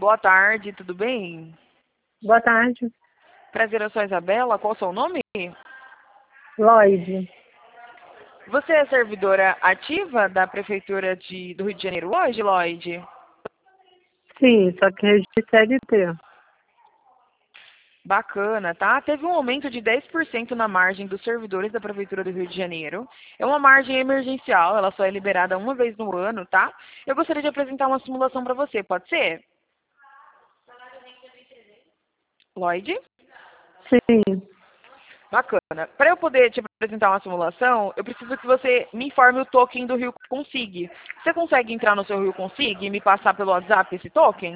boa tarde, tudo bem? Boa tarde. Prazer, eu sou a Isabela. Qual o seu nome? Lloyd. Você é servidora ativa da Prefeitura do Rio de Janeiro hoje, Lloyd? Sim, só que registro CLT. Bacana, tá? Teve um aumento de 10% na margem dos servidores da Prefeitura do Rio de Janeiro. É uma margem emergencial, ela só é liberada uma vez no ano, tá? Eu gostaria de apresentar uma simulação para você, pode ser? Lloyd? Sim. Bacana. Para eu poder te apresentar uma simulação, eu preciso que você me informe o token do Rio Consig. Você consegue entrar no seu Rio Consig e me passar pelo WhatsApp esse token?